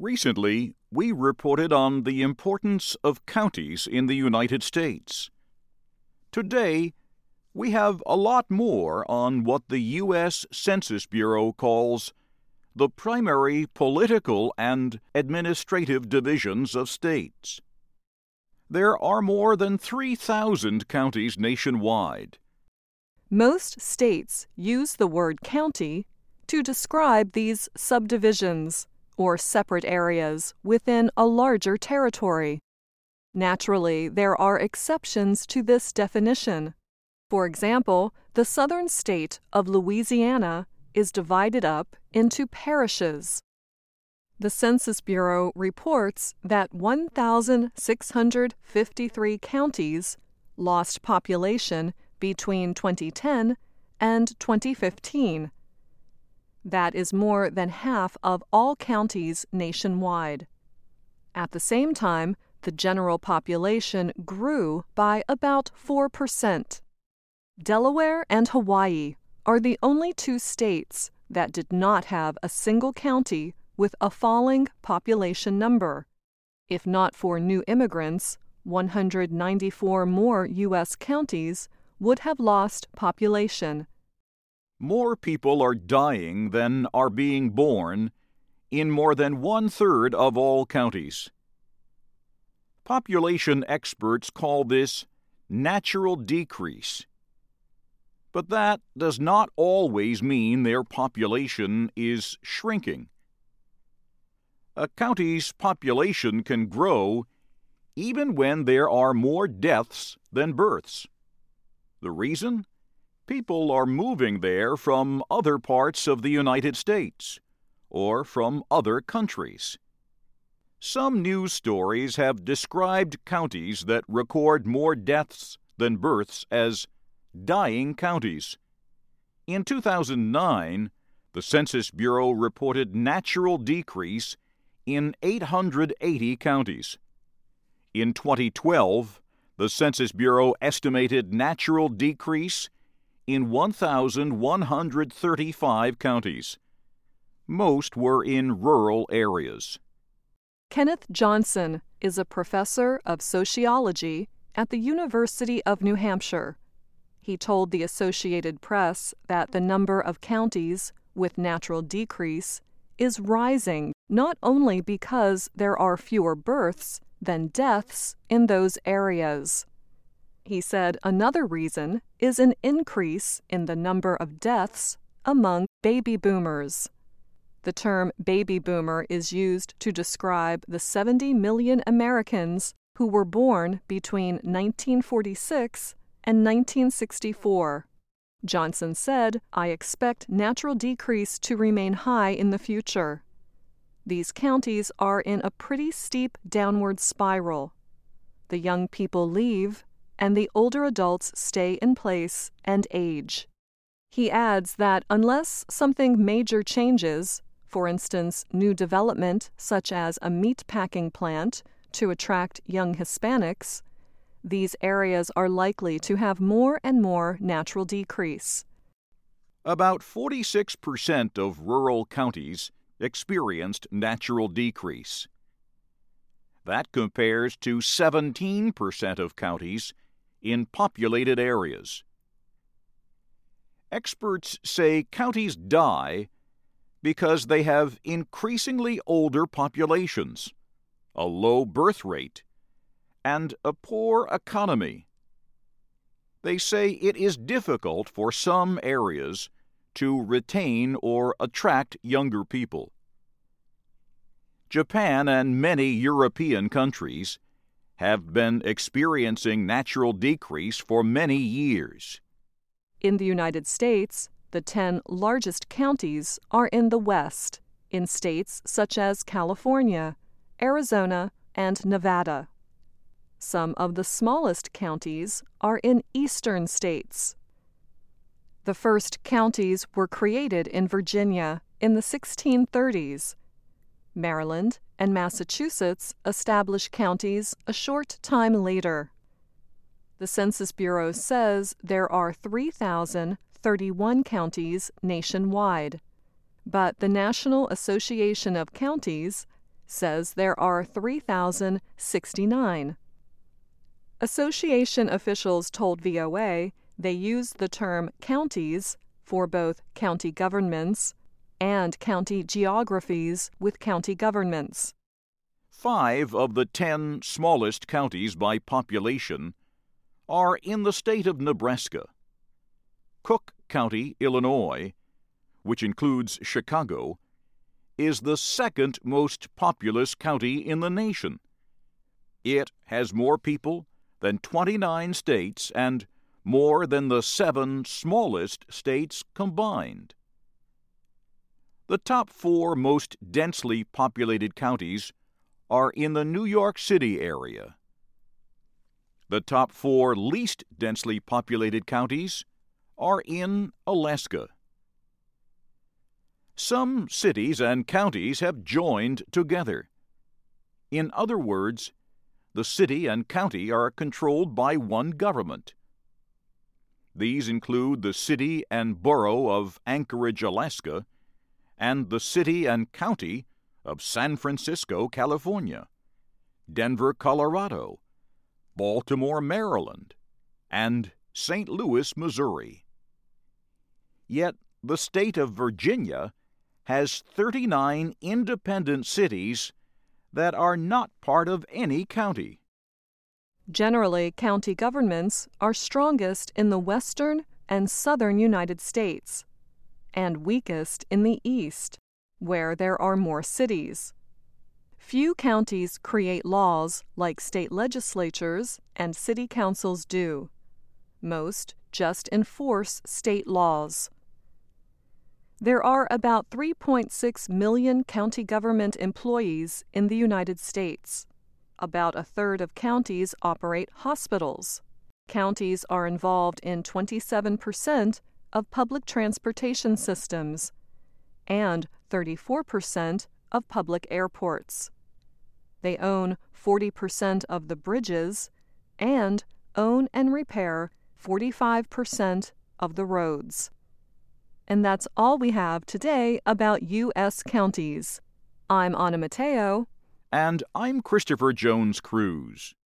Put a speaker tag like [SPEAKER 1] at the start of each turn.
[SPEAKER 1] Recently, we reported on the importance of counties in the United States. Today, we have a lot more on what the U.S. Census Bureau calls the primary political and administrative divisions of states. There are more than 3,000 counties nationwide.
[SPEAKER 2] Most states use the word county to describe these subdivisions or separate areas within a larger territory. Naturally, there are exceptions to this definition. For example, the southern state of Louisiana is divided up into parishes. The Census Bureau reports that 1,653 counties lost population between 2010 and 2015. That is more than half of all counties nationwide. At the same time, the general population grew by about 4%. Delaware and Hawaii are the only two states that did not have a single county with a falling population number. If not for new immigrants, 194 more U.S. counties would have lost population.
[SPEAKER 1] More people are dying than are being born in more than one-third of all counties. Population experts call this natural decrease. But that does not always mean their population is shrinking. A county's population can grow even when there are more deaths than births. The reason? People are moving there from other parts of the United States or from other countries. Some news stories have described counties that record more deaths than births as dying counties. In 2009, the Census Bureau reported natural decrease in 880 counties. In 2012, the Census Bureau estimated natural decrease in 1,135 counties. Most were in rural areas.
[SPEAKER 2] Kenneth Johnson is a professor of sociology at the University of New Hampshire. He told the Associated Press that the number of counties with natural decrease is rising not only because there are fewer births than deaths in those areas. He said another reason is an increase in the number of deaths among baby boomers. The term baby boomer is used to describe the 70 million Americans who were born between 1946 and 1964. Johnson said, "I expect natural decrease to remain high in the future. These counties are in a pretty steep downward spiral. The young people leave, and the older adults stay in place and age." He adds that unless something major changes, for instance, new development such as a meat-packing plant to attract young Hispanics, these areas are likely to have more and more natural decrease.
[SPEAKER 1] About 46% of rural counties experienced natural decrease. That compares to 17% of counties in populated areas. Experts say counties die because they have increasingly older populations, a low birth rate, and a poor economy. They say it is difficult for some areas to retain or attract younger people. Japan and many European countries have been experiencing natural decrease for many years.
[SPEAKER 2] In the United States, the 10 largest counties are in the West, in states such as California, Arizona, and Nevada. Some of the smallest counties are in eastern states. The first counties were created in Virginia in the 1630s. Maryland and Massachusetts established counties a short time later. The Census Bureau says there are 3,031 counties nationwide, but the National Association of Counties says there are 3,069. Association officials told VOA they use the term counties for both county governments and county geographies with county governments.
[SPEAKER 1] 5 of the 10 smallest counties by population are in the state of Nebraska. Cook County, Illinois, which includes Chicago, is the second most populous county in the nation. It has more people than 29 states and more than the 7 smallest states combined. The top 4 most densely populated counties are in the New York City area. The top 4 least densely populated counties are in Alaska. Some cities and counties have joined together. In other words, the city and county are controlled by one government. These include the city and borough of Anchorage, Alaska, and the city and county of San Francisco, California, Denver, Colorado, Baltimore, Maryland, and St. Louis, Missouri. Yet the state of Virginia has 39 independent cities that are not part of any county.
[SPEAKER 2] Generally, county governments are strongest in the western and southern United States, and weakest in the east, where there are more cities. Few counties create laws like state legislatures and city councils do. Most just enforce state laws. There are about 3.6 million county government employees in the United States. About a third of counties operate hospitals. Counties are involved in 27% of public transportation systems and 34% of public airports. They own 40% of the bridges and own and repair 45% of the roads. And that's all we have today about U.S. counties. I'm Anna Mateo.
[SPEAKER 1] And I'm Christopher Jones Cruz.